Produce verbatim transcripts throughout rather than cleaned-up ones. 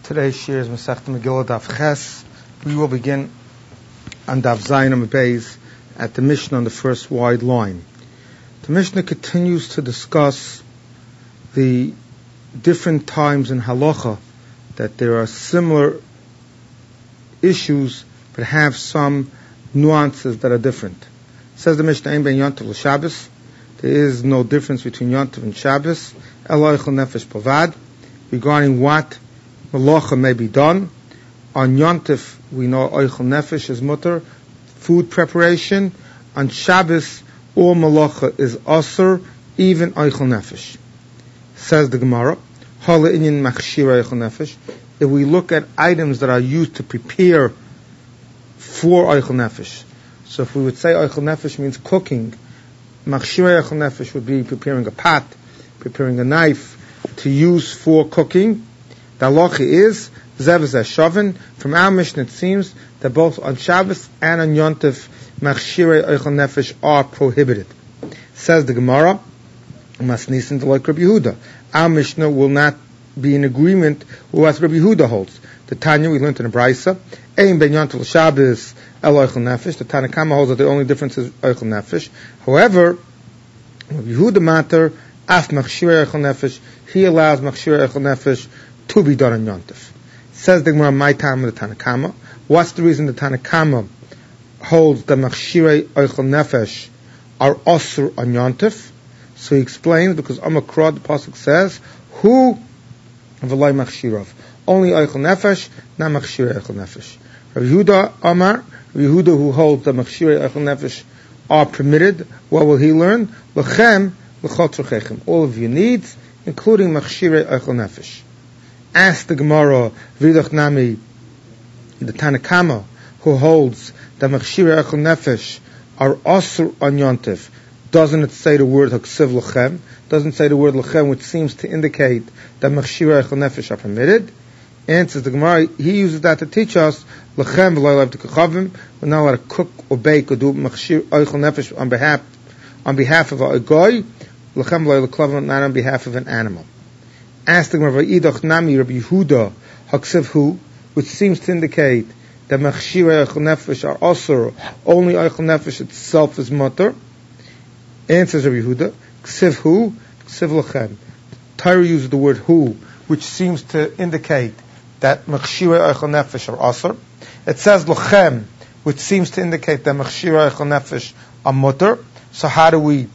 Today's shir is Masechta Megillah Daf Ches. We will begin on Daf Zayin Amud Beis at the Mishnah on the first wide line. The Mishnah continues to discuss the different times in halacha that there are similar issues but have some nuances that are different. Says the Mishnah, Ein ben Yontiv l'Shabbos. There is no difference between Yontiv and Shabbos. Elo eichel nefesh bavad. Regarding what malacha may be done. On Yontif, we know eichel nefesh is mutter, food preparation. On Shabbos, all malacha is asur, even eichel nefesh. Says the Gemara, hala inyan machshira eichel nefesh. If we look at items that are used to prepare for eichel nefesh, so if we would say eichel nefesh means cooking, machshira eichel nefesh would be preparing a pot, preparing a knife to use for cooking. The halacha is zev zeh shavin. From our Mishnah, it seems that both on Shabbos and on Yontif, machshirei eichel nefesh are prohibited. Says the Gemara, masnisin like Rabbi Yehuda. Our Mishnah will not be in agreement with what Rabbi Yehuda holds. The Tanya we learned in the Brisa, ein ben Yontif l'Shabbos el eichel nefesh. The Tanna Kama holds that the only difference is eichel nefesh. However, Rabbi Yehuda matter af machshirei eichel nefesh. He allows machshirei eichel nefesh to be done on Yontif. Says the Gemara, my time of the Tanna Kama. What's the reason the Tanna Kama holds that machshirei eichel nefesh are asur on Yontif? So he explains, because Amakra, the pasuk says, who v'lai machshirav, only eichel nefesh, not machshirei eichel nefesh. Rabbi Yehuda Amar, Rabbi Yehuda who holds that machshirei eichel nefesh are permitted, what will he learn? L'chem l'chol tzorchechem, all of your needs, including machshirei eichel nefesh. Ask the Gemara, Vidach Nami, the Tanna Kama, who holds that machshirei eichel nefesh are asur on Yontif. Doesn't it say the word haksiv lachem? Doesn't say the word lachem, which seems to indicate that machshirei eichel nefesh are permitted. Answers the Gemara, he uses that to teach us lachem v'lo lav t'kachavim. We're not allowed to cook or bake or do machshirei eichel nefesh on behalf on behalf of a goy. Lachem v'lo l'klavim, not on behalf of an animal. Ask the Gemara, Idach Nami Rabbi Yehuda Haksiv Hu, which seems to indicate that machshirei eichel nefesh are asur, only eichel nefesh itself is mutter. Answers Rabbi Yehuda, Ksiv Hu, Ksiv Lachem. Torah uses the word Hu, which seems to indicate that machshirei eichel nefesh are asur. It says Lachem, which seems to indicate that machshirei eichel nefesh are mutter. So how do we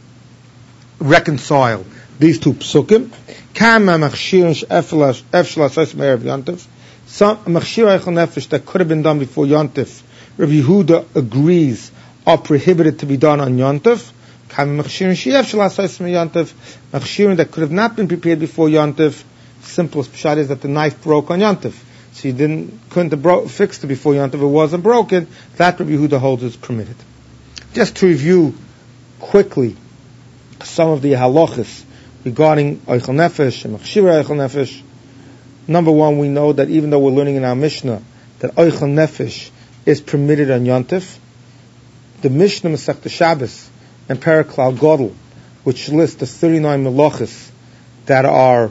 reconcile these two psukim? Kama machshirei efshel asayis me'erev Yontif. Some machshirei eichel nefesh that could have been done before Yontif, Rabbi Yehuda agrees are prohibited to be done on Yontif. Kama machshirei she'efshel asayis me'Yontif, machshirei that could have not been prepared before Yontif. Simplest pshat is that the knife broke on Yontif, so you didn't couldn't have bro- fixed it before Yontif. It wasn't broken. That Rabbi Yehuda holds is permitted. Just to review quickly some of the halachas regarding eichel nefesh and machshirei eichel nefesh. Number one, we know that even though we're learning in our Mishnah that eichel nefesh is permitted on Yontif, the Mishnah Masechta Shabbos and Paraklal Godel, which lists the thirty-nine melachos that are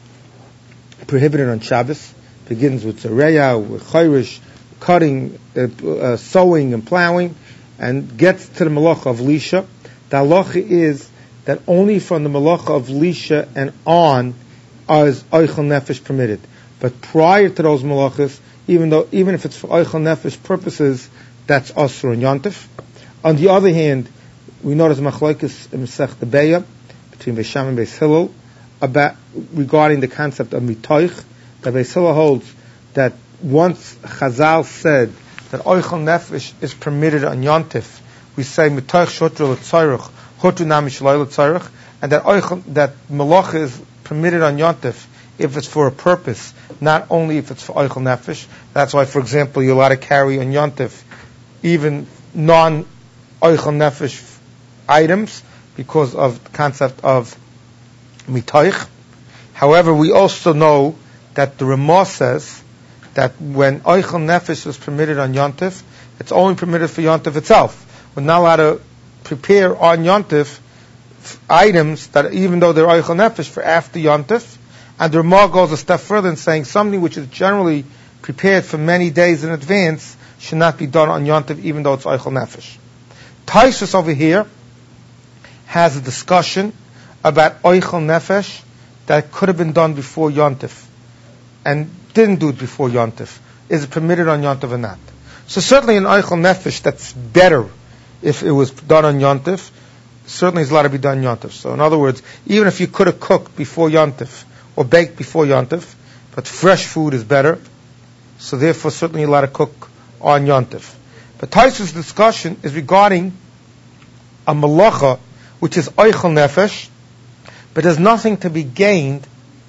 prohibited on Shabbos, begins with zereya, with chayrish, cutting, uh, uh, sowing and plowing, and gets to the malacha of lisha. The halacha is that only from the malacha of lisha and on is eichel nefesh permitted. But prior to those malachas, even though even if it's for eichel nefesh purposes, that's asur and Yontif. On the other hand, we know there's machlokes in Masechta Beya between Beis Shammai and Beis Hillel about regarding the concept of mitoich. That Beis Hillel holds that once Chazal said that eichel nefesh is permitted on Yontif, we say mitoich shotru l'tzarich, hotu nami shaloi l'tzarich, and that eichel, that malacha is permitted on Yontif if it's for a purpose, not only if it's for eichel nefesh. That's why, for example, you're allowed to carry on Yontif even non eichel nefesh items because of the concept of mitoich. However, we also know that the Ramah says that when eichel nefesh is permitted on Yontif, it's only permitted for Yontif itself. We're not allowed to prepare on Yontif items that, even though they're eichel nefesh, for after Yontif, And the Ramah goes a step further in saying something which is generally prepared for many days in advance should not be done on Yontif, even though it's Eichel Nefesh. Taisus over here has a discussion about Eichel Nefesh that could have been done before Yontif and didn't do it before Yontif. Is it permitted on Yontif or not? So certainly in Eichel Nefesh, that's better if it was done on Yontif. Certainly it's allowed to be done on Yontif. So in other words, even if you could have cooked before Yontif or baked before Yontif, but fresh food is better, so therefore certainly you're allowed to cook on Yontif. But Taisus' discussion is regarding a malacha, which is Eichel Nefesh, but there's nothing to be gained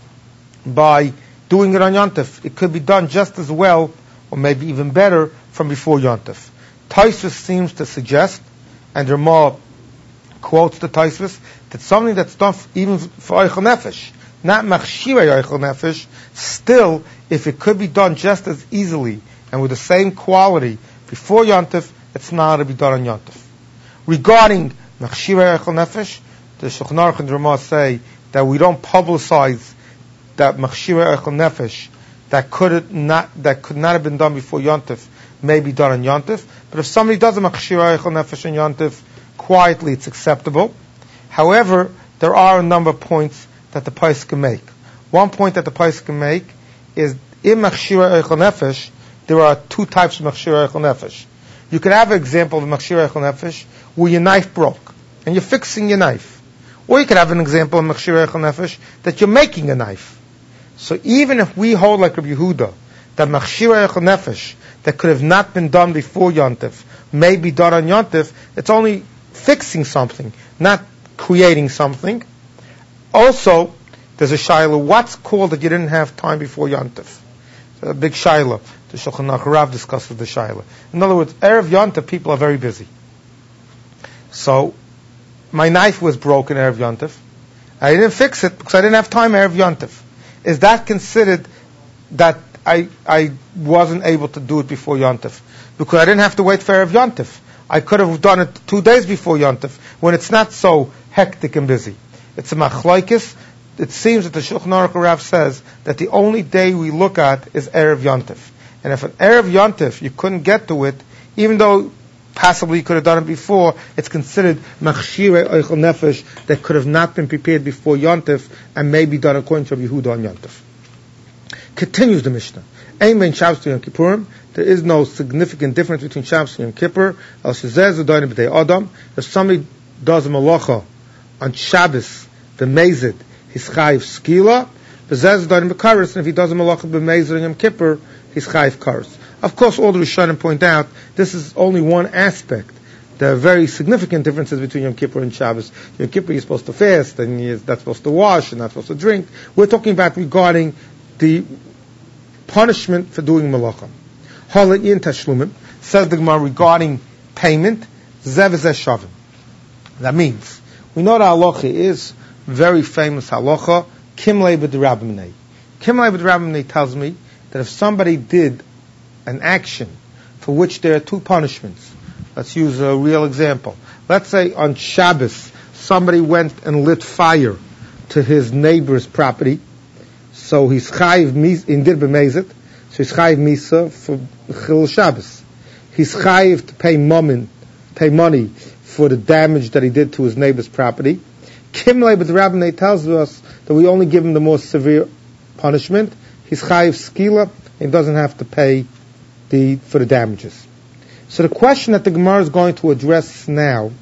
by doing it on Yontif. It could be done just as well, or maybe even better, from before Yontif. Taisus seems to suggest, and Ramah quotes the Taisus, that something that's done even for Eichel Nefesh, not Machshirei Eichel Nefesh, still, if it could be done just as easily and with the same quality before Yontif, it's not to be done on Yontif. Regarding Machshirei Eichel Nefesh, the Shulchan Aruch and Ramah say that we don't publicize that Machshirei Eichel Nefesh that could not that could not have been done before Yontif may be done on Yontif. But if somebody does a Machshirei Eichel Nefesh on Yontif quietly, it's acceptable. However, there are a number of points that the Pais can make. One point that the Pais can make is in Machshirei Eichel Nefesh, there are two types of Machshirei Eichel Nefesh. You could have an example of Machshirei Eichel Nefesh where your knife broke and you're fixing your knife. Or you could have an example of Machshirei Eichel Nefesh that you're making a knife. So even if we hold like Rabbi Yehuda that Machshirei Eichel Nefesh that could have not been done before Yontif may be done on Yontif, it's only fixing something, not creating something. Also, there's a Shaila. What's called that you didn't have time before Yontif? A big Shaila. The Shulchan Aruch Rav discusses the Shaila. In other words, Erev Yontif, people are very busy. So, my knife was broken Erev Yontif. I didn't fix it because I didn't have time Erev Yontif. Is that considered that I I wasn't able to do it before Yontif? Because I didn't have to wait for Erev Yontif. I could have done it two days before Yontif, when it's not so hectic and busy. It's a machlokes. It seems that the Shulchan Aruch Rav says that the only day we look at is Erev Yontif. And if an Erev Yontif you couldn't get to it, even though possibly you could have done it before, it's considered Machshirei Eichel Nefesh that could have not been prepared before Yontif and may be done according to Rabbi Yehuda on Yontif. Continues the Mishnah. Ein bein Shabbos to Yom Kippurim. There is no significant difference between Shabbos and Yom Kippur. El shezeh zedayne b'dei Adam. If somebody does a malacha on Shabbos, the Mezid, he's chayiv skila. V'zeh zedayne b'karis. And if he does a malacha b'Mezid on Yom Kippur, he's chayiv karis. Of course, all the Rishonim point out this is only one aspect. There are very significant differences between Yom Kippur and Shabbos. Yom Kippur you're supposed to fast, and you're not supposed to wash, and not supposed to drink. We're talking about regarding the punishment for doing malacha. Halayin tashlumim, says the Gemara regarding payment, zev zeh shavim. That means, we know the halacha is very famous halacha, kimlei b'derabimnei. Kimlei b'derabimnei tells me that if somebody did an action for which there are two punishments, let's use a real example. Let's say on Shabbos, somebody went and lit fire to his neighbor's property, so he's chayiv in dir b'mezid, so he's chayiv misa for chil Shabbos. He's chayiv to pay momin, pay money for the damage that he did to his neighbor's property. Kimlei, but the Rabbinay tells us that we only give him the more severe punishment. He's chayiv skila, and doesn't have to pay the for the damages. So the question that the Gemara is going to address now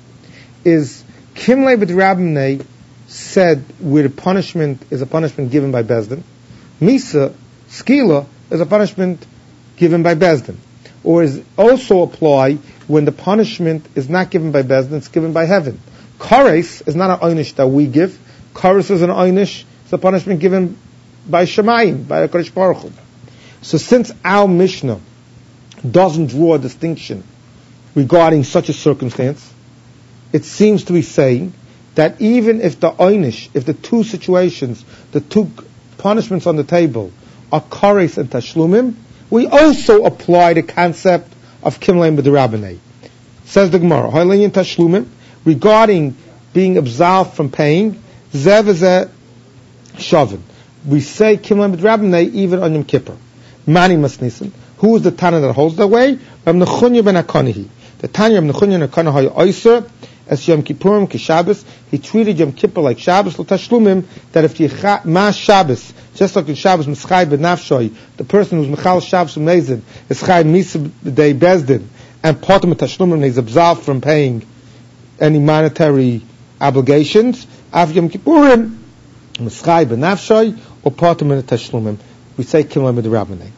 is Kimlei b'd Rabbinay said where the punishment is a punishment given by Bezdin. Misa, skila, is a punishment given by Bezdin. Or is also apply when the punishment is not given by Bezdin, it's given by heaven. Kares is not an einish that we give. Kares is an einish, it's a punishment given by Shemayim, by HaKadosh Baruch Hu. So since our Mishnah doesn't draw a distinction regarding such a circumstance, it seems to be saying that even if the einish, if the two situations, the two punishments on the table are kares and tashlumim, we also apply the concept of kimlein b'derabbanei. Says the Gemara, ha'lein tashlumim, regarding being absolved from paying, zev zeh shavin. we say Kimlan B'Drabnei even on Yom Kippur. Mani Masnisin. Who is the Tana that holds that way? Rav Nechunya ben Akonihi. The Tanya of Nechunya ben Akonihi Oyser as Yom Kippurim ki Shabbos. He treated Yom Kippur like Shabbos l'tashlumim, that if you ma Shabbos, just like in Shabbos mischai b'nafshoy, the person who's mechal Shabbos umezid is chai misa b'dei bezdin and potem tashlumim, he's absolved from paying any monetary obligations. Av Yom Kippurim mischai b'nafshoy or potem tashlumim. We say Kimla Midrabbanei.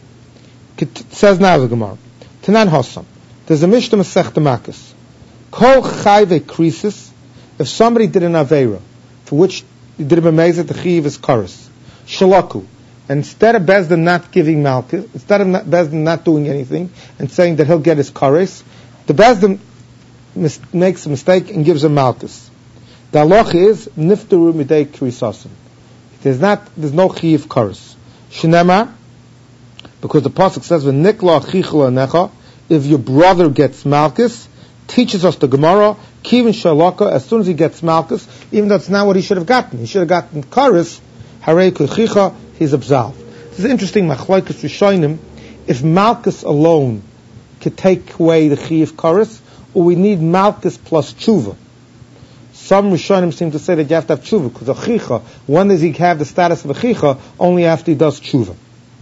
It says now the Gemara. Tanan Hossam. There's a Mishnah Masechta Makkos. Kol chayve krisis. If somebody did an aveira for which he did a b'mezid, the chiv is kares. Shalaku. And instead of Bezdin not giving malchus, instead of Bezdin not doing anything and saying that he'll get his kares, the Bezdin mis- makes a mistake and gives him malchus. The halach is niftaru midei krisasim. There's not, there's no chiv kares. Shnema, because the pasuk says, "V'nikla achicha necha." If your brother gets malchus, teaches us the Gemara, kivin shalaka. As soon as he gets malchus, even though it's not what he should have gotten, he should have gotten kares. Harei kuchicha, he's absolved. This is interesting. Machlokes rishonim. If malchus alone could take away the chiv kares, or we need malchus plus tshuva. Some rishonim seem to say that you have to have tshuva because achicha. When does he have the status of achicha? Only after he does tshuva.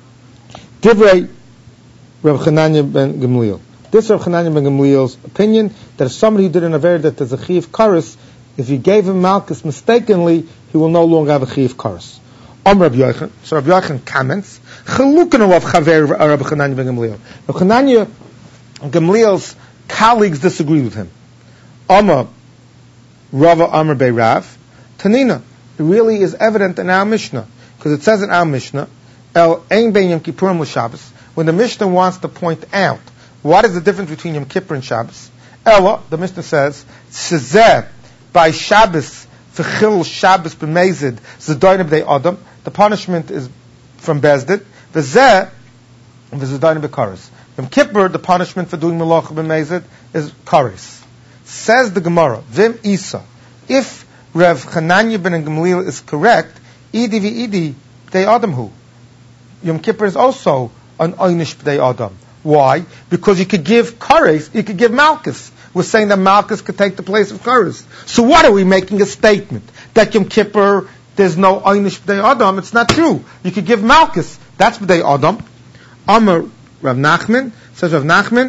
Divrei Rav Chananya ben Gamliel. This Rav Chananya ben Gamliel's opinion that if somebody who did an aver that there's a chiv kares, if you gave him malchus mistakenly, he will no longer have a chiv kares. Om Rav Yochanan. So Rav Yochanan comments, Chalukanu of Chaver Rav Chananya ben Gamliel. Rav Chananya and Gamliel's colleagues disagree with him. Omar Rava Amar Bei Rav Tanina. It really is evident in our Mishnah because it says in our Mishnah, El Ein Ben Yom Kippurim l'Shabbos. When the Mishnah wants to point out what is the difference between Yom Kippur and Shabbos, Ella, the Mishnah says, Shezeh by Shabbos v'chil Shabbos b'mezid zedayim b'dei Adam. The punishment is from Bezdin. V'zeh v'zedayim b'kares. Yom Kippur, the punishment for doing melacha b'mezid is kares. Says the Gemara, Vim Isa. If Rav Chananya ben Gamliel is correct, Idi v'idi b'dei Adam hu. Yom Kippur is also an Einish B'dei Adam. Why? Because you could give kares, you could give malchus. We're saying that malchus could take the place of kares. So what are we making a statement? That Yom Kippur, there's no Einish B'dei Adam. It's not true. You could give malchus. That's B'dei Adam. Amar Rav Nachman, says Rav Nachman,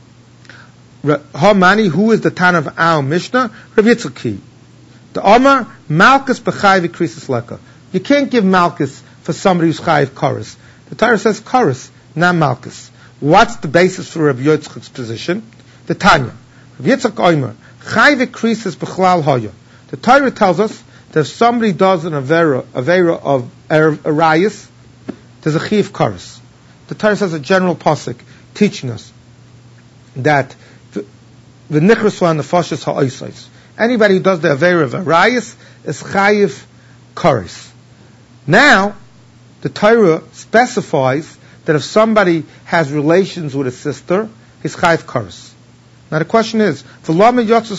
Hamani, who is the Tana of our Mishnah? Rav Yitzchak. The Amar, malchus b'chai v'krisis leka. You can't give malchus for somebody who's chayiv kares. The Torah says kares, not malchus. What's the basis for Rabbi Yitzchak's position? The Tanya. Rabbi Yitzchak Omer, chayiv krisis b'chlal hoya. The Torah tells us that if somebody does an avera, avera of arayis, there's a chayiv kares. The Torah says a general pasuk teaching us that the nichras and the fashis ha'oisais. Anybody who does the avera of arayis is chayiv kares. Now, the Torah specifies that if somebody has relations with a sister, he's chayiv kares. Now the question is, what does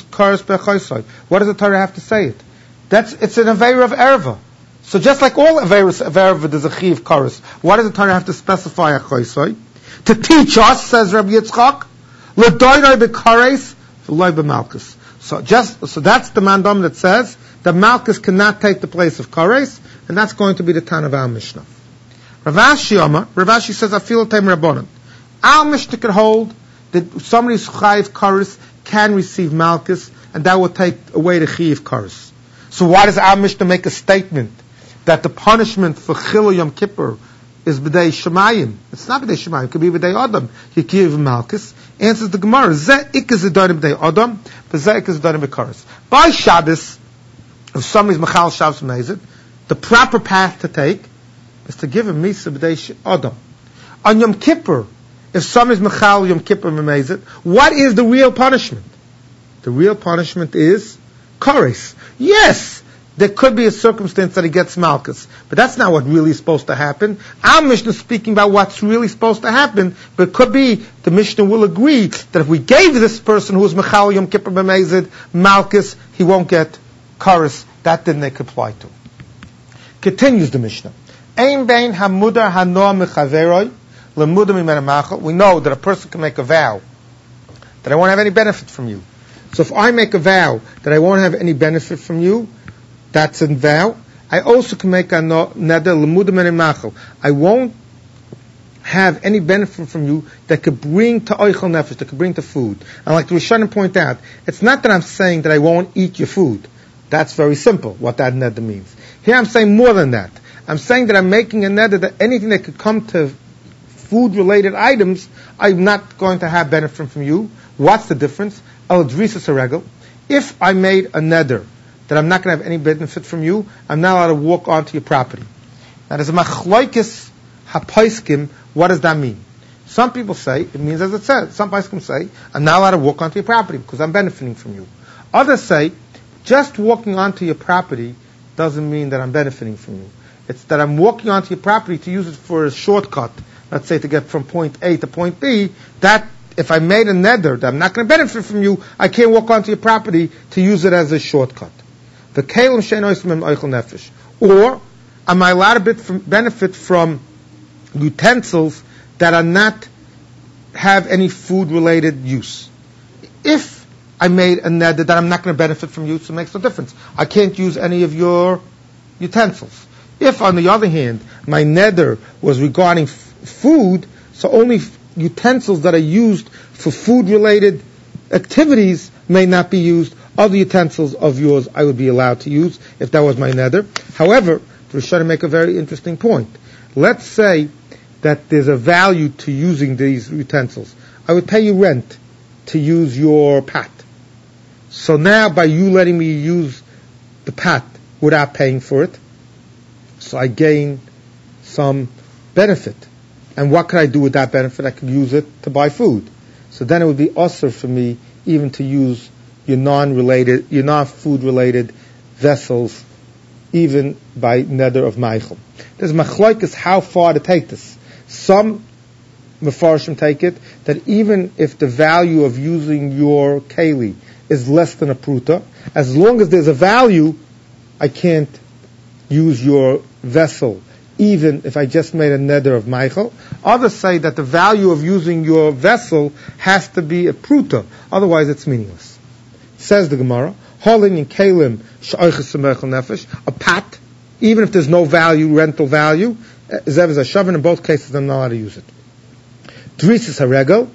the Torah have to say it? That's it's an aveira of erva. So just like all aveiros of erva, there's a chayiv kares. Why does the Torah have to specify a chaysai? To teach us, says Rabbi Yitzchak, l'doinoi b'kares v'loi b'malchus. So just so that's the mandam that says that malchus cannot take the place of kares. And that's going to be the Tan of our Mishnah. Rav Ashi Amar, Rav Ashi says, I feel time Rabbanan. Our Mishnah can hold that somebody who's chayiv kares can receive malchus, and that will take away the chayiv kares. So why does our Mishnah make a statement that the punishment for Chilul Yom Kippur is b'dei Shemayim? It's not b'dei Shemayim. It could be b'dei Adam. You give malchus. Answers the Gemara. Zeh ikaz edarim b'dei Adam, v'zeh ikaz edarim b'kares. By Shabbos, if somebody's mechal Shabbos mezid, the proper path to take is to give him misa b'dei Adam. On Yom Kippur, if somebody's mechal Yom Kippur memezid, what is the real punishment? The real punishment is kares. Yes, there could be a circumstance that he gets malchus, but that's not what really is supposed to happen. Our Mishnah is speaking about what's really supposed to happen, but it could be the Mishnah will agree that if we gave this person who is mechal Yom Kippur memezid malchus, he won't get kares. That didn't they comply to. Continues the Mishnah. Ein bein hamudar hanoa mechaveroi lemudar mimena machal. We know that a person can make a vow that I won't have any benefit from you. So if I make a vow that I won't have any benefit from you, that's a vow. I also can make a no, neder lemudar mimena machal. I won't have any benefit from you that could bring to oichel nefesh, that could bring to food. And like the Rishonim point out, it's not that I'm saying that I won't eat your food. That's very simple, what that neder means. Here I'm saying more than that. I'm saying that I'm making a neder that anything that could come to food-related items, I'm not going to have benefit from you. What's the difference? El drisas haregel. If I made a neder that I'm not going to have any benefit from you, I'm not allowed to walk onto your property. Now there's a machloikis hapaiskim. What does that mean? Some people say, it means as it says. Some paiskim say, I'm not allowed to walk onto your property because I'm benefiting from you. Others say, just walking onto your property doesn't mean that I'm benefiting from you. It's that I'm walking onto your property to use it for a shortcut. Let's say to get from point A to point B. That, if I made a neder that I'm not going to benefit from you, I can't walk onto your property to use it as a shortcut. The kelim she'ein oisem oichel nefesh. Or, am I allowed to benefit from utensils that are not have any food-related use? If I made a neder that I'm not going to benefit from you, so it makes no difference. I can't use any of your utensils. If, on the other hand, my neder was regarding f- food, so only f- utensils that are used for food-related activities may not be used. Other utensils of yours I would be allowed to use if that was my neder. However, we're trying to make a very interesting point. Let's say that there's a value to using these utensils. I would pay you rent to use your pot. So now by you letting me use the pot without paying for it, so I gain some benefit. And what could I do with that benefit? I could use it to buy food. So then it would be usher for me even to use your non-related, your non-food related vessels, even by neder of Meichel. There's machlokes how far to take this. Some Mefarshim take it that even if the value of using your keli is less than a pruta, as long as there's a value, I can't use your vessel, even if I just made a neder of Meichel. Others say that the value of using your vessel has to be a pruta, otherwise it's meaningless. Says the Gemara, Holin in Kalim Sh'oiches Meichel Nefesh, a pot, even if there's no value, rental value, Zev is a shavan, in both cases I'm not allowed to use it. Drisas haregel,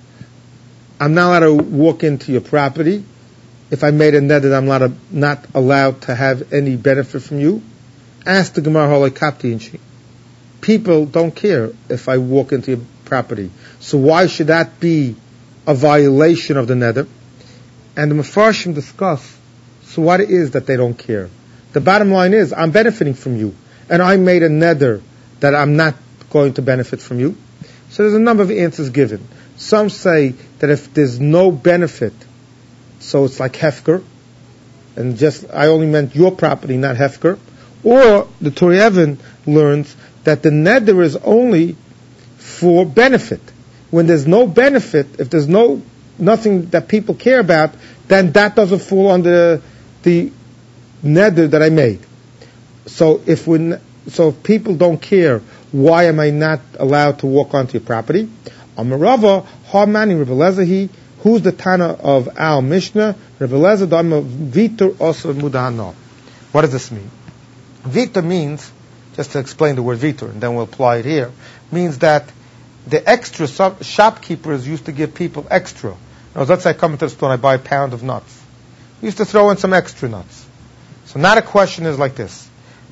I'm not allowed to walk into your property. If I made a neder, I'm not, a, not allowed to have any benefit from you. Ask the Gemara Holoi Kapti Inchi. People don't care if I walk into your property. So why should that be a violation of the neder? And the Mefarshim discuss, so what it is that they don't care. The bottom line is, I'm benefiting from you. And I made a neder that I'm not going to benefit from you. So there's a number of answers given. Some say that if there's no benefit, so it's like hefker, and just, I only meant your property, not hefker. Or the Torah Even learns that the neder is only for benefit. When there's no benefit, if there's no nothing that people care about, then that doesn't fall under the neder that I made. So if we, so if people don't care, why am I not allowed to walk onto your property? Amarava Hamani Rebbe Lezer, who's the Tana of our Mishnah? Rebbe Lezer Dama Vitur also Mudahana. What does this mean? Vitur means, just to explain the word vitur, and then we'll apply it here, means that the extra shopkeepers used to give people extra. Now, let's say I come into the store and I buy a pound of nuts. We used to throw in some extra nuts. So now the question is like this.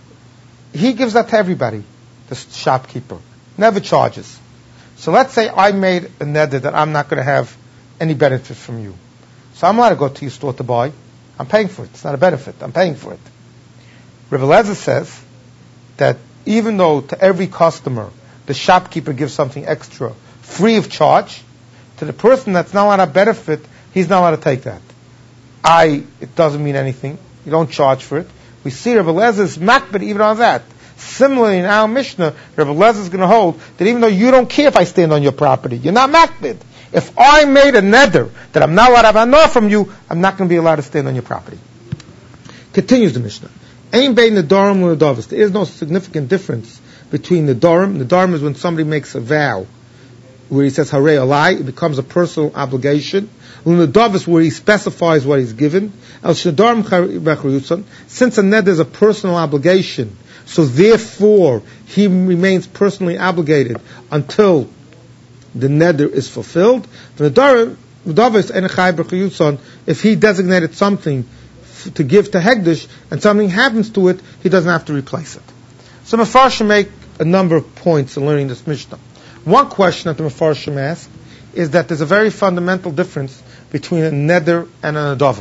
He gives that to everybody, the shopkeeper. Never charges. So let's say I made a neder that I'm not going to have any benefit from you. So I'm allowed to go to your store to buy. I'm paying for it. It's not a benefit. I'm paying for it. Rebbe Lezer says that even though to every customer the shopkeeper gives something extra free of charge, to the person that's not allowed to benefit, he's not allowed to take that. I, it doesn't mean anything. You don't charge for it. We see Rebbe Lezer's makbid even on that. Similarly, in our Mishnah, Rebbe Lezer is going to hold that even though you don't care if I stand on your property, you're not makbid. If I made a neder that I'm not allowed to have anor from you, I'm not going to be allowed to stand on your property. Continues the Mishnah. Ein bein nedarim u'nedavis. There is no significant difference between the Nedarim. The Nedarim is when somebody makes a vow, where he says Harei Alai, it becomes a personal obligation. L'Nedavis, where he specifies what he's given. El Shedarim B'Chriyuson, since a neder is a personal obligation, so therefore he remains personally obligated until the neder is fulfilled. The Nedavis Enechai B'Chriyuson, if he designated something f- to give to Hegdish and something happens to it, he doesn't have to replace it. So Mefarshim make a number of points in learning this Mishnah. One question that the Mefarshim ask is that there's a very fundamental difference between a neder and a nedava.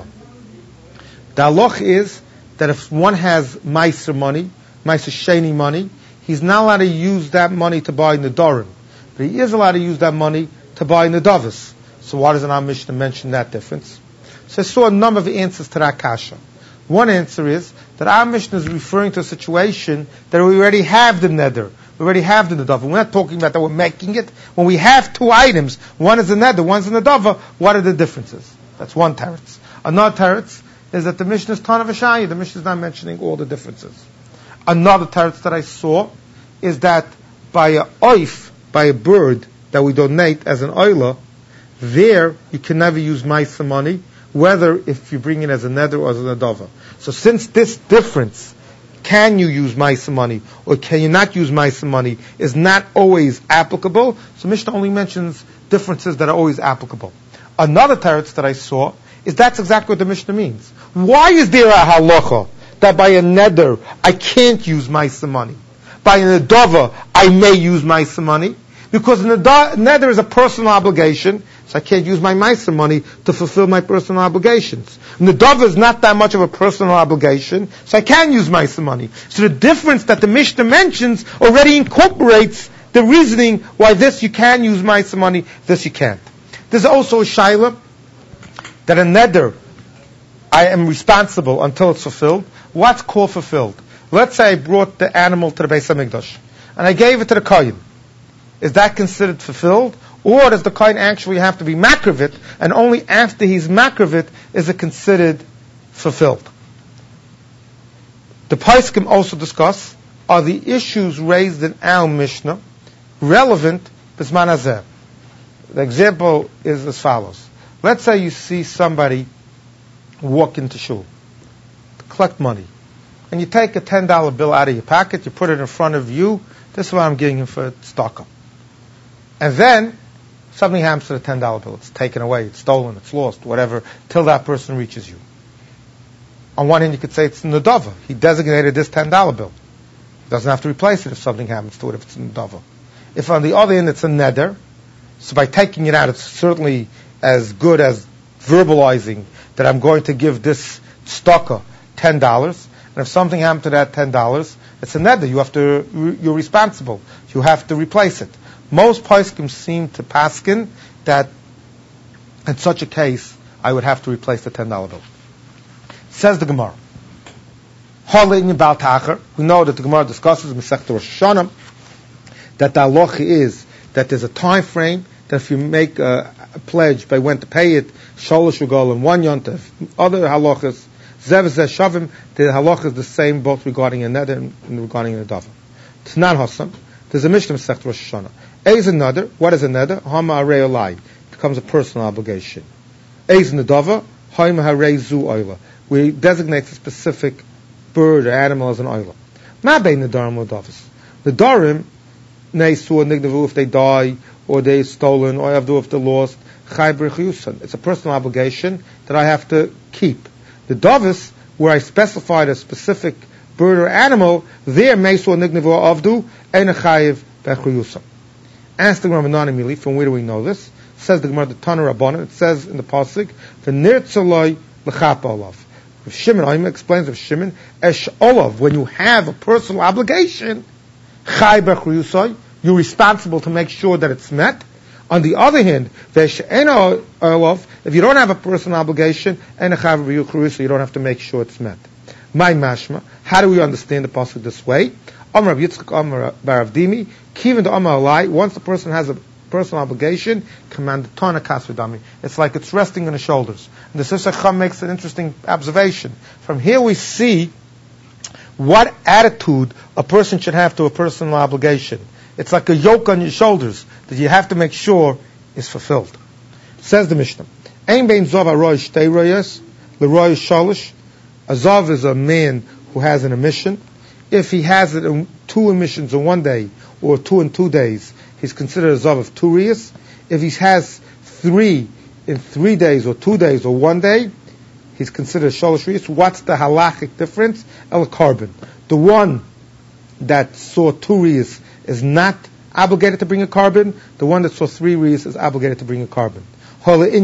The halach is that if one has meiser money, meiser sheni money, he's not allowed to use that money to buy nedarim, but he is allowed to use that money to buy nedavas. So why doesn't our Mishnah mention that difference? So I saw a number of answers to that kasha. One answer is that our Mishnah is referring to a situation that we already have the neder. We already have the nedava. We're not talking about that we're making it. When we have two items, one is the neder, one's the nedava, what are the differences? That's one teretz. Another teretz is that the Mishnah is Tana V'Shaya. The Mishnah is not mentioning all the differences. Another teretz that I saw is that by a oif, by a bird that we donate as an oila, there you can never use maisa money, whether if you bring it as a neder or as a nedava. So since this difference, can you use maisa money or can you not use maisa money, is not always applicable, so Mishnah only mentions differences that are always applicable. Another teretz that I saw is that's exactly what the Mishnah means. Why is there a halacha that by a neder I can't use maisa money? By a nedava I may use maisa money? Because the neder is a personal obligation, so I can't use my maisa money to fulfill my personal obligations. Nedava is not that much of a personal obligation, so I can use maisa money. So the difference that the Mishnah mentions already incorporates the reasoning why this you can use maisa money, this you can't. There's also a shaila that a neder, I am responsible until it's fulfilled. What's called fulfilled? Let's say I brought the animal to the Beis HaMikdash and I gave it to the kohen. Is that considered fulfilled? Or does the kohen actually have to be makravit, and only after he's makravit is it considered fulfilled? The Poskim also discuss, are the issues raised in our Mishnah relevant b'zman hazeh? The example is as follows. Let's say you see somebody walk into shul to collect money, and you take a ten dollar bill out of your pocket, you put it in front of you, this is what I'm giving him for tzedakah. And then something happens to the ten dollar bill. It's taken away, it's stolen, it's lost, whatever, till that person reaches you. On one hand, you could say it's nedava. He designated this ten dollar bill. He doesn't have to replace it if something happens to it, if it's nedava. If on the other hand, it's a neder, so by taking it out, it's certainly as good as verbalizing that I'm going to give this tzedakah ten dollars. And if something happened to that ten dollars, it's a neder. You have to, you're responsible. You have to replace it. Most poskim seem to paskin that in such a case, I would have to replace the ten dollar bill. Says the Gemara. We know that the Gemara discusses in Masechta Rosh Hashanah that the halacha is that there's a time frame that if you make a, a pledge by when to pay it, shalosh regal and one yontif. Other halachas, zev zeh shavim, the halacha is the same both regarding a neder and regarding a nedava. It's not hasam. There's a Mishnah Masechta Rosh Hashanah. Eiz a neder. What is a neder? Hama harei olai. It becomes a personal obligation. Eiz nedava. Hama harei zu oila. We designate a specific bird or animal as an oila. Ma bein nedarim nedavas. Nedarim neisu nignavu if they die or they stolen or avdu if they're lost. Chai b'rechiyusan. It's a personal obligation that I have to keep. The davas where I specified a specific bird or animal, there meisu nignavu avdu ein chayiv b'rechiyusan. Ask the Gemara anonymously, from where do we know this? It says the Gemara, the Tana Rabbanan, it says in the Pasuk, v'nirtzaloi l'chapa olav. If Shimon, Oima explains of Shimon, esh olav, when you have a personal obligation, chai b'rechiyusai, you're responsible to make sure that it's met. On the other hand, v'she'ena olav, if you don't have a personal obligation, en chai b'rechiyusai, you don't have to make sure it's met. My mashma, how do we understand the Pasuk this way? Amar Rav Yitzchak Amar Barav Dimi, Kivin to Amar Alai, once the person has a personal obligation, command Tana Kasvidami. It's like it's resting on his shoulders. And the Sifsei Chacham makes an interesting observation. From here we see what attitude a person should have to a personal obligation. It's like a yoke on your shoulders that you have to make sure is fulfilled. Says the Mishnah, Ein bein Zav aroy shtei royes, leroy shalish. A Zav is a man who has an emission. If he has it in two emissions in one day, or two in two days, he's considered a Zav of two riyas. If he has three in three days, or two days, or one day, he's considered a shalish riyas. What's the halachic difference? El carbon. The one that saw two riyas is not obligated to bring a carbon. The one that saw three riyas is obligated to bring a carbon. Regarding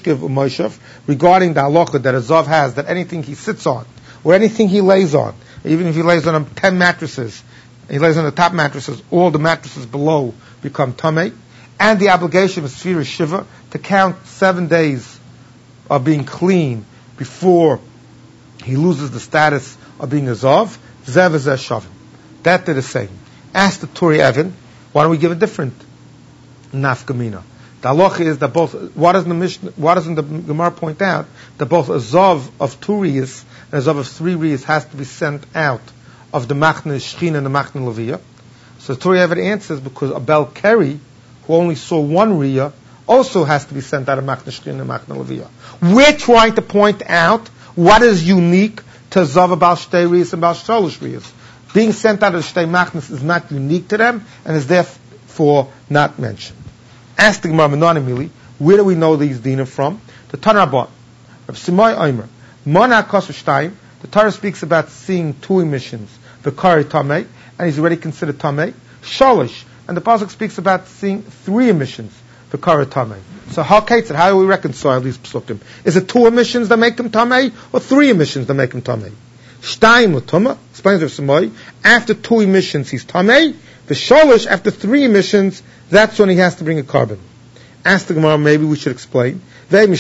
the halacha that a Zav has, that anything he sits on, or anything he lays on, even if he lays on ten mattresses, he lays on the top mattresses, all the mattresses below become tamei, and the obligation of Sfira Shiva to count seven days of being clean before he loses the status of being a Zav, Zev is a Shavim. That they're the same. Ask the Turi Evan, why don't we give a different nafkamina? The halacha is that both, what doesn't the Mishnah, what doesn't the Gemara point out, that both a Zav of two riyas and a Zav of three riyas has to be sent out of the Machne Shechina and the Machne Leviyah. So the Turi Evan answers because a Bel Keri, who only saw one riyah, also has to be sent out of Machne Shechina and Machne Leviyah. We're trying to point out what is unique to Zav Bal Shtei riyas and Bal Shalosh riyas. Being sent out of the Shtei Machnes is not unique to them and is therefore not mentioned. Ask the Gemara Menonimili, where do we know these dinim from? The Tanarbot, Rav Simai Omer, Mana Kosu Shtayim. The Torah speaks about seeing two emissions, V'kari Tamei, and he's already considered Tamei. Shalish, and the pasuk speaks about seeing three emissions, V'kari Tamei. So how Kate how do we reconcile these psukim? Is it two emissions that make him Tamei, or three emissions that make him Tamei? Shtayim l'tuma, explains Rav Simai, after two emissions he's Tamei. The Shalish, after three emissions, that's when he has to bring a carbon. Ask the Gemara, maybe we should explain. After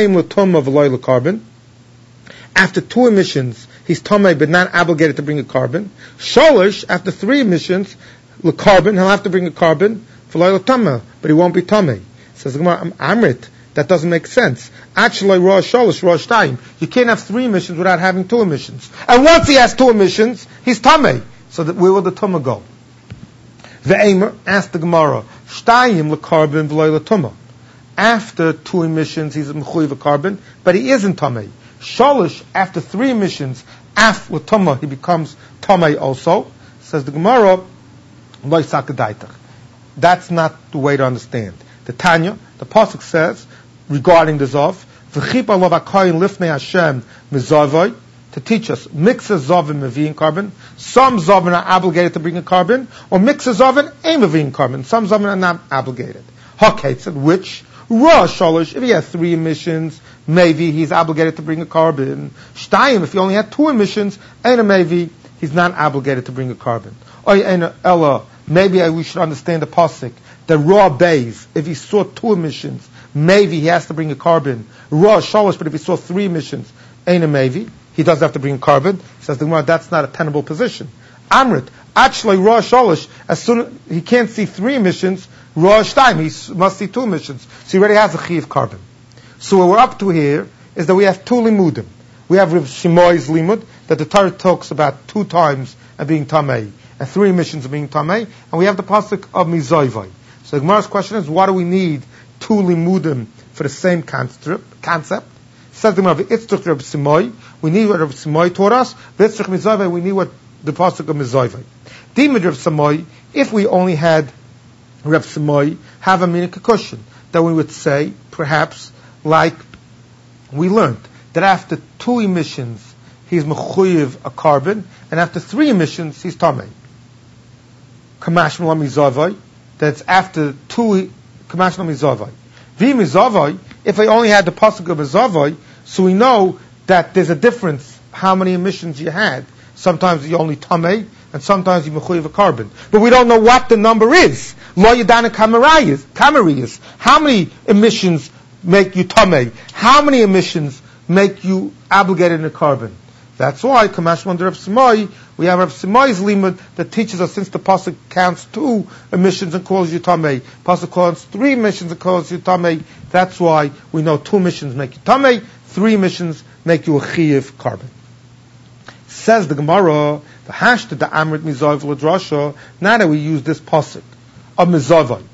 two emissions, he's tamei but not obligated to bring a carbon. Shalish, after three emissions, the carbon, he'll have to bring a carbon for loyal tameh, but he won't be tamei. Says the Gemara, Amrit, that doesn't make sense. Actually, Rosh Shalish, Rosh Time, you can't have three emissions without having two emissions. And once he has two emissions, he's tamei. So that where will the tumah go? The Eimer asked the Gemara, Shtayim l'karbon v'loy l'tumah. After two emissions, he's a mechuyev a carbon, but he isn't tamei. Shalish, after three emissions, af l'tumah, he becomes tamei also. Says the Gemara, loy sakadaitach. That's not the way to understand. The Tanya, the pasuk says regarding the Zav, v'chipa lo v'akayin lifnei Hashem mizavoi, to teach us, mixer Zavin Mavin carbon. Some Zavin are obligated to bring a carbon, or mixer Zavin a Mavin carbon. Some Zavin are not obligated. Haketz, which Rosh Shalish, if he has three emissions, maybe he's obligated to bring a carbon. Shtayim, if he only had two emissions, and a maybe he's not obligated to bring a carbon. Or Ella, maybe we should understand the pasuk. The raw bays, if he saw two emissions, maybe he has to bring a carbon. Rosh Shalish, but if he saw three emissions, ain't a maybe. He doesn't have to bring carbon. Says the Gemara, that's not a tenable position. Amrit, actually, Rosh Shalish, as soon as he can't see three emissions, Rosh time, he must see two emissions. So he already has a chiv carbon. So what we're up to here is that we have two limudim. We have Rav Shimoy's limud, that the Torah talks about two times of being tamei, and three emissions of being tamei, and we have the pasuk of mizoivai. So the Gemara's question is, why do we need two limudim for the same concept? concept? Says the Gemara, Itzrach Rav Simoi, we need what Rav Simoi taught us. V'Itzrach Mizayvai, we need what the pasuk of Mizayvai. Dimid Rav Simoi, if we only had Rav Simoi have a meaning cushion, that we would say, perhaps, like we learned, that after two emissions he's mechuyev a carbon, and after three emissions he's tamei. Kamash Malam Mizayvai, that's after two Kamash Malam Mizayvai. V'Mizayvai, if I only had the pasuk of Mizayvai, so we know that there's a difference how many emissions you had. Sometimes you only tamei, and sometimes you mechuyev a carbon. But we don't know what the number is. Lo yadana kamariyas. How many emissions make you tamei? How many emissions make you obligated in a carbon? That's why, Kamash Mandar Rav Simai, we have Rav Simai's limud that teaches us, since the pasuk counts two emissions and calls you tamei, pasuk counts three emissions and calls you tamei. That's why we know two emissions make you tamei, three emissions make you a chiyuv carbon. Says the Gemara, The hashta the amrit mizayv l'drasha. Now that we use this pasuk of mizayvai,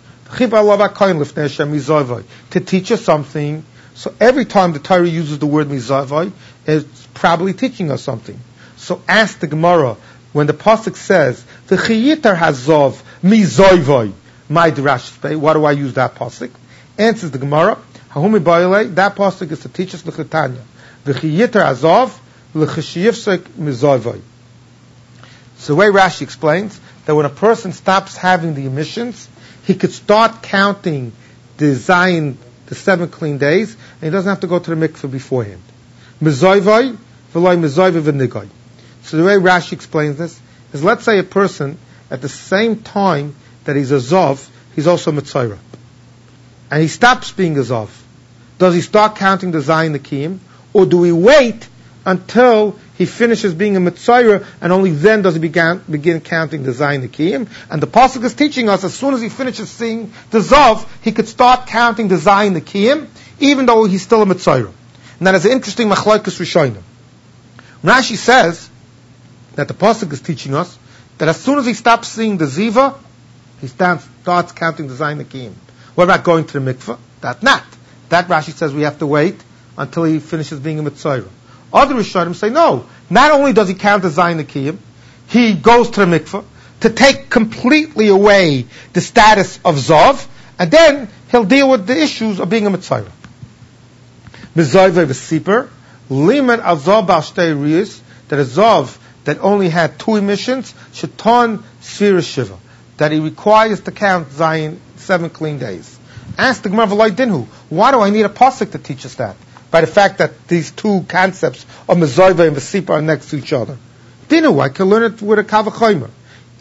to teach us something. So every time the Torah uses the word mizayvai, it's probably teaching us something. So ask the Gemara when the pasuk says v'chiyitar hazav mizayvai, my Rashi, why do I use that pasuk? Answers the Gemara, hahumi ba'ilei, that pasuk is to teach us l'chetanya. V'chiyitar hazav l'chishiyivsek mizayvai. So the way Rashi explains that when a person stops having the emissions, he could start counting the Zion, the seven clean days, and he doesn't have to go to the mikveh beforehand. Mizayvai v'loi mizayvai v'nigai. So the way Rashi explains this is, let's say a person at the same time that he's a zav, he's also mitzayra, and he stops being a zav. Does he start counting the Zion Nikiyim, or do we wait until he finishes being a mitzayra, and only then does he begin, begin counting the Zion Nikiyim? And the pasuk is teaching us, as soon as he finishes seeing the zav, he could start counting the Zion Nikiyim, even though he's still a mitzayra. And that is an interesting machlokes rishonim. Rashi says that the pasuk is teaching us that as soon as he stops seeing the ziva, he starts, starts counting the Zion Nikiyim. What about going to the mikveh? That not. That Rashi says we have to wait until he finishes being a mitzayra. Other Rishonim say no. Not only does he count the Zion Nikiyim, he goes to the mikveh to take completely away the status of zav, and then he'll deal with the issues of being a mitzayra. Mizayvei v'siper liman azav b'ashtei riyos, that a zav that only had two emissions shatan sfira shiva, that he requires to count Zion seven clean days. Ask the Gemara v'loi dinhu, why do I need a pasuk to teach us that? By the fact that these two concepts of mezayvah and v'sipa are next to each other. Dinu, I can learn it with a kavachomer.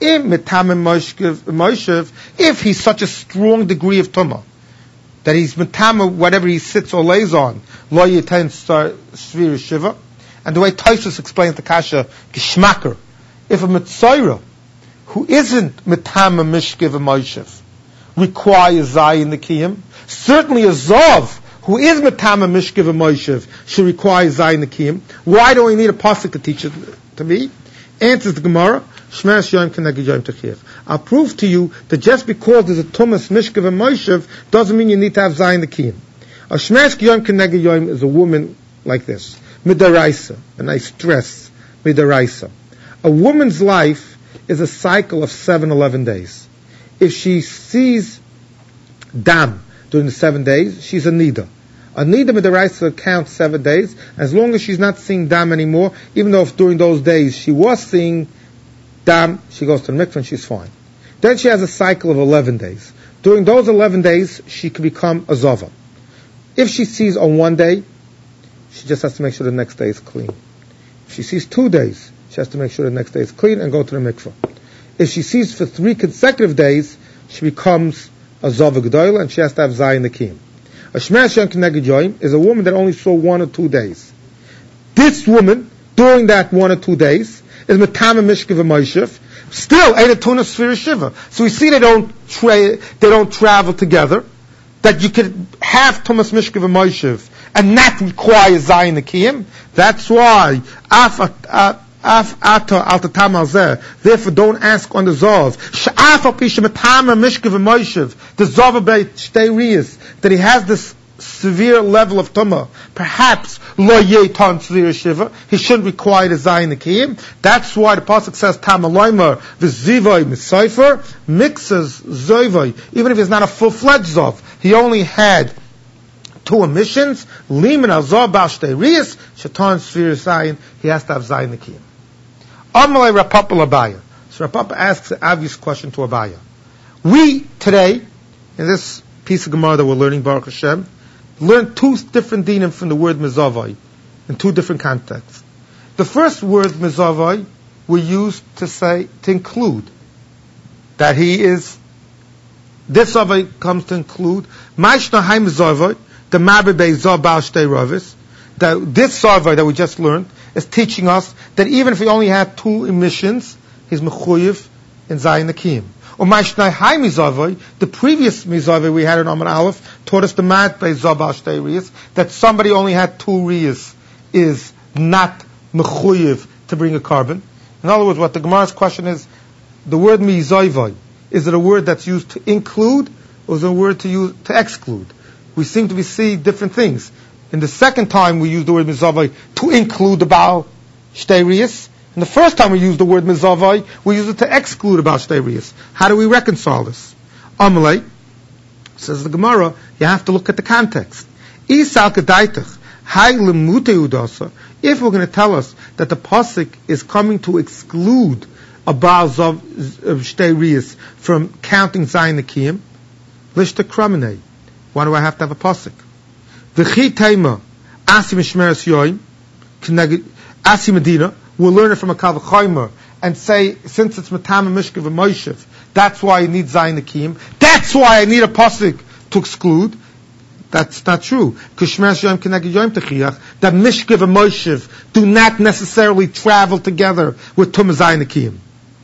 If he's such a strong degree of tumah, that he's metama whatever he sits or lays on, lo yitain svira shiva, and the way Tosfos explains the kasha gishmaker, if a mitzayra who isn't metama mishkiv v'moshev requires Zion Nikiyim, certainly a zav who is Matama Mishkiv Moshev should require Zion Nikiyim. Why do I need a pasuk to teach it to me? Answers the Gemara, Shmeres Yom Keneged Yom Techiv. I'll prove to you that just because there's a Tumas Mishkiv Moshev doesn't mean you need to have Zion Nikiyim. A Shmeres Yom Keneged Yom is a woman like this, Midaraisa, and I stress Midaraisa. A woman's life is a cycle of seven, eleven days. If she sees dam during the seven days, she's a nida. A nida midaraisa counts seven days. As long as she's not seeing dam anymore, even though if during those days she was seeing dam, she goes to the mikveh and she's fine. Then she has a cycle of eleven days. During those eleven days, she can become a zava. If she sees on one day, she just has to make sure the next day is clean. If she sees two days, she has to make sure the next day is clean and go to the mikveh. If she sees for three consecutive days, she becomes a zava gedola and she has to have Zion Nikiyim. A Shmeres Yom Keneged Yom is a woman that only saw one or two days. This woman, during that one or two days, is Matama Mishkiv Moshev, still ain't a tuna Sfira Shiva. So we see they don't tra- they don't travel together, that you could have Tumas Mishkiv Moshev and not require Zion Nikiyim. That's why Af Af Ata Alta Tamal Zeh. Therefore, don't ask on the Zav. Sh'af Al Pisha Matama Mishkiv Moshev, the Zav Beit Shtei Riyos, that he has this severe level of tumah. Perhaps lo yetan tzvira shiva. He shouldn't require the Zion Nikiyim. That's why the pasuk says tamaloimer v'zivay misayfer mixes zoivay. Even if he's not a full-fledged zav, he only had two emissions. Liman al-zav b'ashtei riyos shatan tzvira Zion. He has to have Zion Nikiyim. Amalei Rapapa Abaya. So Rapapa asks an obvious question to Abaya. We today, in this piece of Gemara that we're learning, Baruch Hashem, learn two different dinim from the word mezavai in two different contexts. The first word mezavai we used to say, to include that he is, this zavai comes to include Maishna Hai Mezavai, the Mabbe Zav Baal Shtei Ravis, that this zavai that we just learned is teaching us that even if he only had two emissions, he's mechuyev in Zion Nikiyim. Or Mashnai Hai Mizavai, the previous Mizavai we had in Amar Aleph, taught us the Mat by Zabal Shtei Riyos, that somebody only had two Riyos is not mechuyev to bring a carbon. In other words, what the Gemara's question is, the word mizayvai, is it a word that's used to include, or is it a word to use to exclude? We seem to be seeing different things. In the second time we use the word mizavai to include the Baal Shteirius. And the first time we use the word mizavai, we use it to exclude Baal Shteirius. How do we reconcile this? Amalei, says the Gemara, you have to look at the context. Isal kedaitach, hai lemute udasa. If we're going to tell us that the pasuk is coming to exclude a Baal Shteirius from counting Zayin Akiyim, lishta kraminei. Why do I have to have a pasuk? V'chi teima asim shmeres yoim asim medina. We'll learn it from a kavachaymer and say, since it's matama mishkav and moishev, that's why I need zayin akim. That's why I need a pasuk to exclude. That's not true. Kishmeres yoim keneged yoim techiach. That mishkav and moishev do not necessarily travel together with tum zayin akim.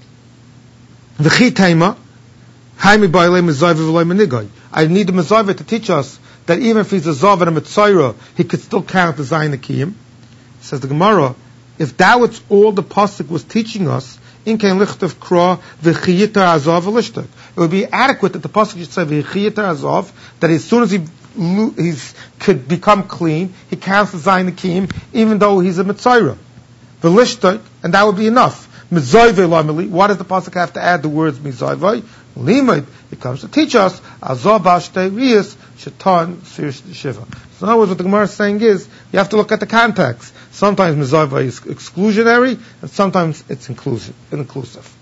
V'chi teima haimi ba'ilei mezayv v'loi menigay. I need the mezayv to teach us that even if he's a Zav and a Mitzayra, he could still count the Zayin Akiyim. Says the Gemara, if that was all the Pasuk was teaching us, in kein lichtav kra v'chiyita azav v'lishtak. It would be adequate that the Pasuk should say v'chiyita azav, that as soon as he he's, could become clean, he counts the Zayin Akiyim, even though he's a Mitzayra. V'lishtak, and that would be enough. Mizayvei lameli. Why does the Pasuk have to add the words Mizayvei? Limit, it comes to teach us Azab Ashtei Riyas Shaitan Sirish Shiva. So in other words, what the Gemara is saying is you have to look at the context. Sometimes Mizayvei is exclusionary, and sometimes it's inclusive. inclusive.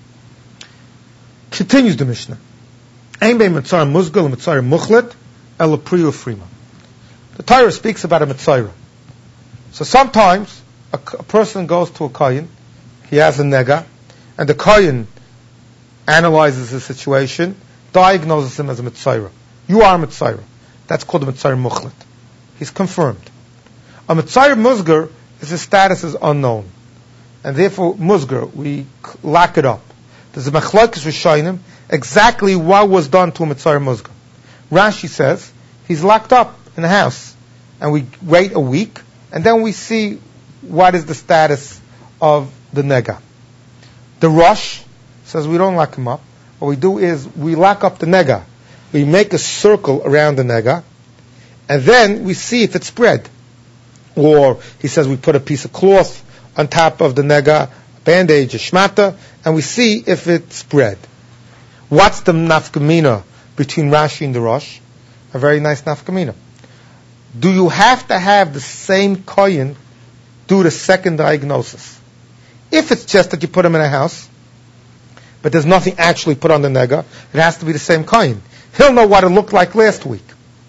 Continues the Mishnah. Ein bei Mitzayra Muzgal and Mitzayra Muchlet El Priyu Frima. The Torah speaks about a Mitzayra. So sometimes a, a person goes to a Kohen, he has a nega, and the Kohen analyzes the situation, diagnoses him as a Mitzayra. You are a Mitzayra. That's called a Mitzayra Muchlet. He's confirmed. A Mitzayra Musgar is his status is unknown. And therefore, Musgar, we lock it up. There's a Machlokes Rishonim, exactly what was done to a Mitzayra Musgar. Rashi says, he's locked up in the house. And we wait a week, and then we see what is the status of the nega. The Rosh says we don't lock him up. What we do is we lock up the nega. We make a circle around the nega, and then we see if it's spread. Or he says we put a piece of cloth on top of the nega, a bandage, a shmata, and we see if it's spread. What's the nafkamina between Rashi and the Rosh? A very nice nafkamina. Do you have to have the same kohen do the second diagnosis? If it's just that you put him in a house, but there's nothing actually put on the nega, it has to be the same kohen. He'll know what it looked like last week.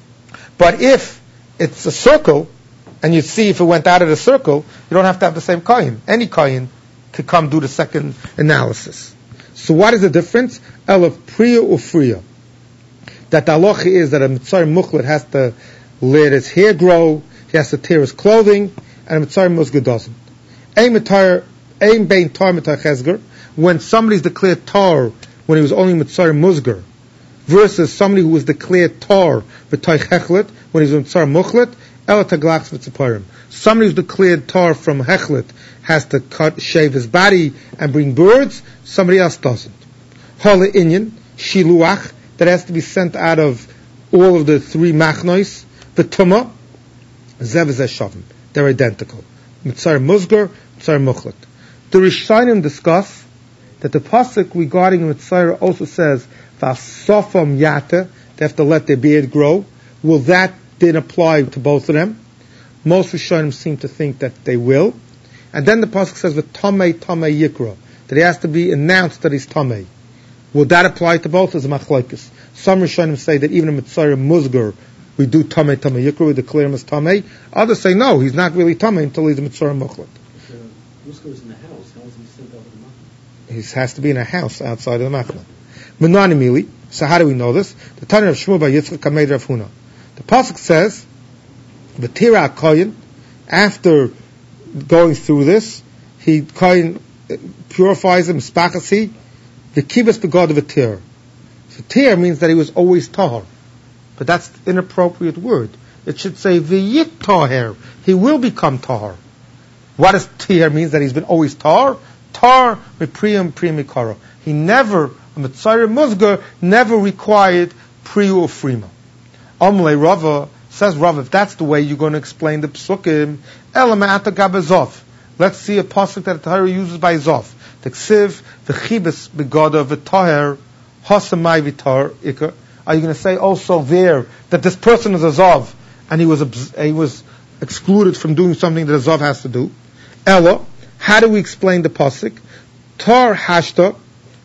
But if it's a circle, and you see if it went out of the circle, you don't have to have the same kohen. Any kohen could come do the second analysis. So what is the difference? El of priya or friya. That the halacha is that a Mitzayra Muchlet has to let his hair grow, he has to tear his clothing, and a Mitzayra Musgar doesn't. Ein Mitzayra, ein bein tar mitzayra chesger, when somebody's declared tar when he was only Mitzayra Musgar, versus somebody who was declared tar v'toy hechlet when he was Mitzayra Muchlet, el taglachs v'tzaparim. Somebody who's declared tar from hechlet has to cut, shave his body and bring birds. Somebody else doesn't. Hala inyan shiluach, that has to be sent out of all of the three machnois. V'tuma zev shavim. They're identical. Mitzayra Musgar, Mitzayra Muchlet. The Rishonim discuss that the pasuk regarding Mitzayra also says v'asofam yata, they have to let their beard grow. Will that then apply to both of them? Most Rishonim seem to think that they will. And then the pasuk says v'tamei tamei yikra, that he has to be announced that he's tamei. Will that apply to both as a machlokes? Some Rishonim say that even a Mitzayra Musgar, we do tamei tamei yikra, we declare him as tamei. Others say no, he's not really tamei until he's a Mitzayra Muchlet. Musgar is in the house. How is he sent out of the machna? He has to be in a house outside of the machna. Menani mili. So how do we know this? The Tanya of Shmuel by Yitzchak Kamed Rav Huna. The pasuk says, "V'tira koyin." After going through this, he koyin purifies him, spachasi, the kibas begod of a tir. So tir means that he was always tahor, but that's an inappropriate word. It should say v'yit tahor. He will become tahor. What does tir means? That he's been always tahor? tar mipriyam primikara. He never, a Mitzayra Musgar, never required priya or frima. Amle Rava, says Rava, if that's the way you're going to explain the psukim, elamata gabazov. Let's see a pasuk that the Torah uses by zov. The ksiv, the chibis begoda v'taher, hasamai v'tar ikar. Are you going to say also there that this person is a zov and he was he was excluded from doing something that a zov has to do? Ella, how do we explain the pasuk? Tar hashta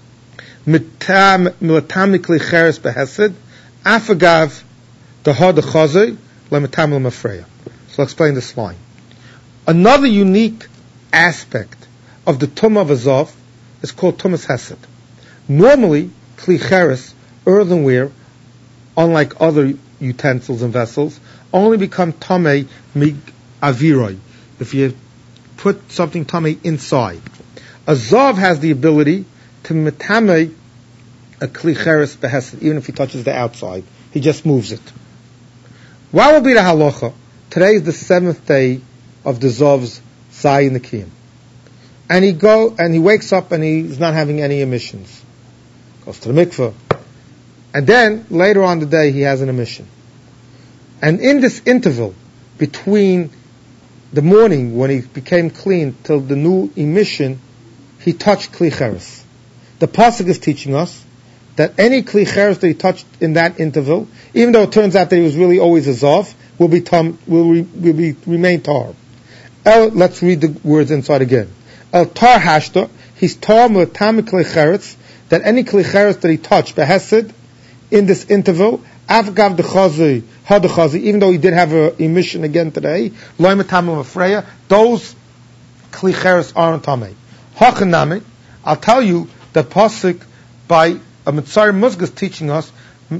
mitam milatamik licheres behesed afagav dehad chazay lemitam lemafreya. So I'll explain this line. Another unique aspect of the tumah of a zov is called tumas hesed. Normally, klicheres, earthenware, unlike other utensils and vessels, only become tamei mig aviroi, if you put something tamei inside. A zav has the ability to metamei a klicheres behesed, even if he touches the outside. He just moves it. What will be the halacha? Today is the seventh day of the zav's zayin nikiyim. And he go and he wakes up and he's not having any emissions. Goes to the mikveh. And then, later on the day, he has an emission. And in this interval, between the morning when he became clean till the new emission, he touched kli cheres. The pasuk is teaching us that any kli cheres that he touched in that interval, even though it turns out that he was really always a zav, will be tam, will, re, will be remain tar. El, let's read the words inside again. El tar hashta, he's tar mu'tam kli cheres, that any kli cheres that he touched, behesed, in this interval, afgav the chazi, had the chazi, even though he did have a emission again today, loy metamim afreya, those kli cheres aren't tamei. Hachanami, I'll tell you that pasuk by a Mitzayra Musgar is teaching us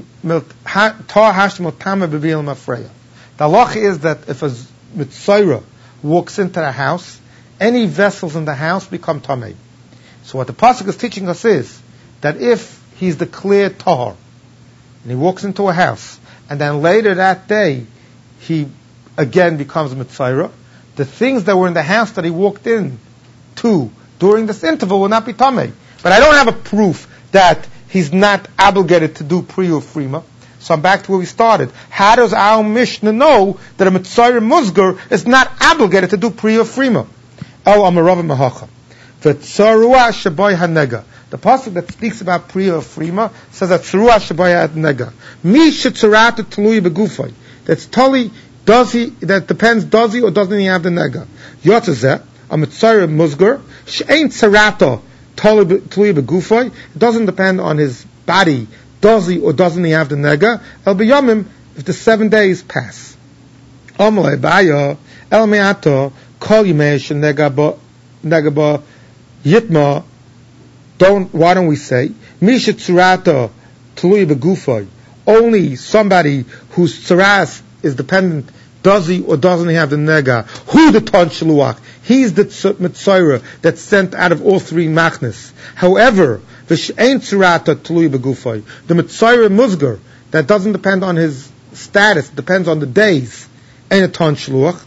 tar hashtam tamei beviel mafreya. The halacha is that if a Mitzayra walks into the house, any vessels in the house become tamei. So what the pasuk is teaching us is that if he's the clear tahar, and he walks into a house, and then later that day, he again becomes a Mitzayra, the things that were in the house that he walked in to during this interval will not be tamei. But I don't have a proof that he's not obligated to do priya or frima. So I'm back to where we started. How does our Mishnah know that a Mitzayra Musgar is not obligated to do priya or frima? El amarav mehacha. V'tzarua shaboy hanega. The pasuk that speaks about priya or frima says that tzarua shaboy hanega. Mi shetzarata tului begufay. That's totally, does he, that depends, does he or doesn't he have the nega? Yotzazeh, a Mitzayra Musgar, she'ain tzarata tului begufay. It doesn't depend on his body, does he or doesn't he have the nega? El b'yamim, if the seven days pass. Amalei baya, el me'ato, kol yimei shenega ba, nega ba, yitma. Don't, why don't we say, Misha Tzurata Tului Begufay, only somebody whose tzaras is dependent, does he or doesn't he have the nega? Who the Ton Shaluach? He's the Mitzayra that's sent out of all three machnes. However, the She'ain Tzurata Tului Begufay, the Mitzayra Musgar, that doesn't depend on his status, depends on the days, ain't a Ton Shaluach.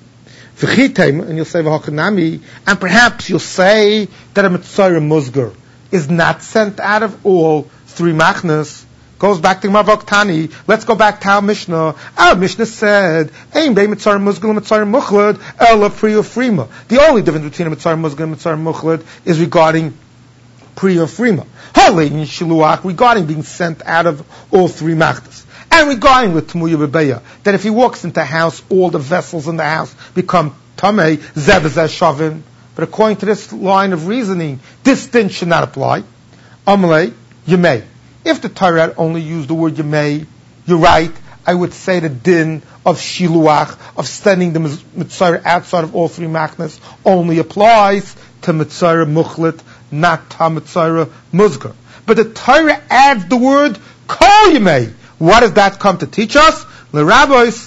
And you'll say, and perhaps you'll say that a Mitzayra Musgar is not sent out of all three machnas. Goes back to Mavok Tani. Let's go back to our Mishnah. Our Mishnah said, Ein bei Mitzayra Musgar and Mitzayra Muchlad, Ela Priya Frima. The only difference between a Mitzayra Musgar and Mitzayra Muchlad is regarding Priya Frima. Halein Shiluach, regarding being sent out of all three machnas. And regarding with Tmuya Bebeya, that if he walks into a house, all the vessels in the house become Tamei, Zev Zeh Shavim. But according to this line of reasoning, this din should not apply. Amalei, you may. If the Torah had only used the word you may, you're right, I would say the din of shiluach, of sending the Mitzayra outside of all three machnas, only applies to Mitzayra Muchlit, not to Mitzayra Musgar. But the Torah adds the word kol you may. What does that come to teach us? Le rabbis,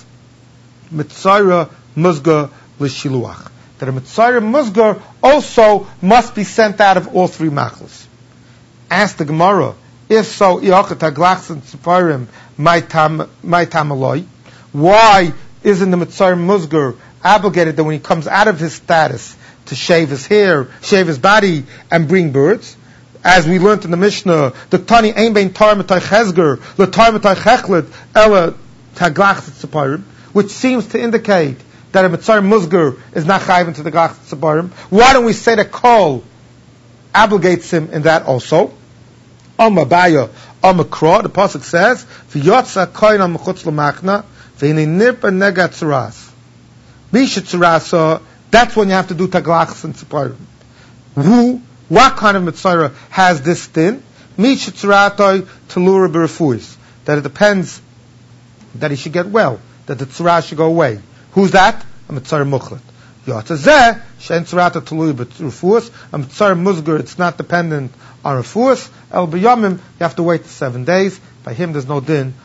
Mitzayra Musgar l'shiluach. That a Mitzayra Musgar also must be sent out of all three machlas. Ask the Gemara, if so, why isn't the Mitzayra Musgar obligated that when he comes out of his status to shave his hair, shave his body, and bring birds. As we learned in the Mishnah, the Tani ein bein tar mitay chesger, le tar mitay chechlet, ela taglach tziparim, which seems to indicate that a mitzar musger is not chayiv into the glach tziparim. Why don't we say that kol obligates him in that also? Amma baya, amma kra, the pasuk says, v'yotza koyin al mechutz l'machna, v'hine nirpa negat tzuras. Misha tzurasa, that's when you have to do taglachs and tziparim. Who, what kind of mitzvah has this din? Misha tzuratoi telura b'refuis. That it depends that he should get well, that the tzurah should go away. Who's that? A mitzvah muchlet. Yotzazeh, she'en tzurata telura b'refuis. A mitzvah musger, it's not dependent on refuis. El b'yamim, you have to wait seven days. By him, there's no din